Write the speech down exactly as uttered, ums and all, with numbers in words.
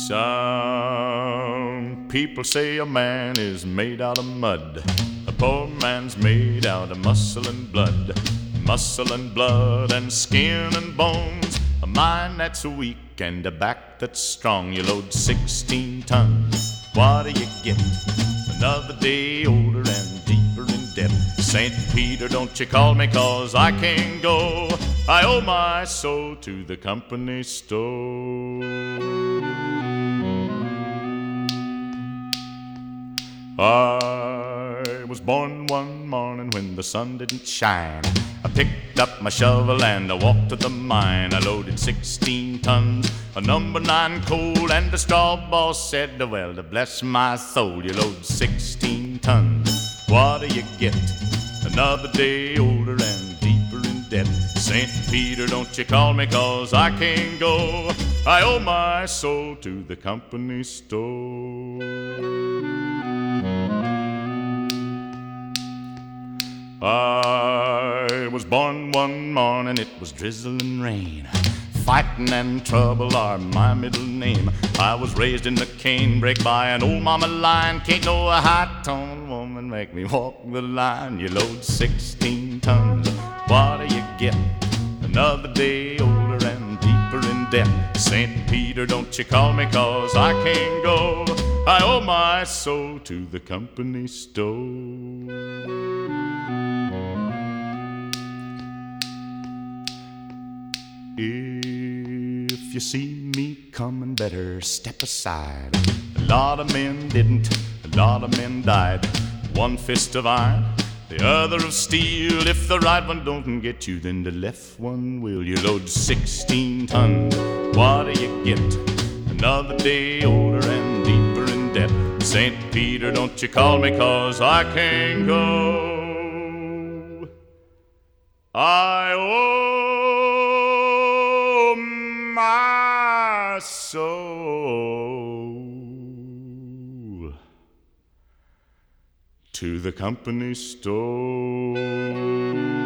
Some people say a man is made out of mud. A poor man's made out of muscle and blood. Muscle and blood and skin and bones. A mind that's weak and a back that's strong. You load sixteen tons, what do you get? Another day older and deeper in debt. Saint Peter, don't you call me, cause I can't go. I owe my soul to the company store. I was born one morning when the sun didn't shine. I picked up my shovel and I walked to the mine. I loaded sixteen tons of number nine coal, and the straw boss said, well, to bless my soul, you load sixteen tons, what do you get? Another day older and deeper in debt. Saint Peter, don't you call me, cause I can't go. I owe my soul to the company store. I was born one morning, it was drizzling rain. Fighting and trouble are my middle name. I was raised in the canebrake by an old mama lion. Can't no high-toned woman make me walk the line. You load sixteen tons, what do you get? Another day older and deeper in debt. Saint Peter, don't you call me, cause I can't go. I owe my soul to the company store. If you see me coming, better step aside. A lot of men didn't, a lot of men died. One fist of iron, the other of steel. If the right one don't get you, then the left one will. You load sixteen tons, what do you get? Another day older and deeper in debt. Saint Peter, don't you call me, cause I can't go. I owe my soul to the company store.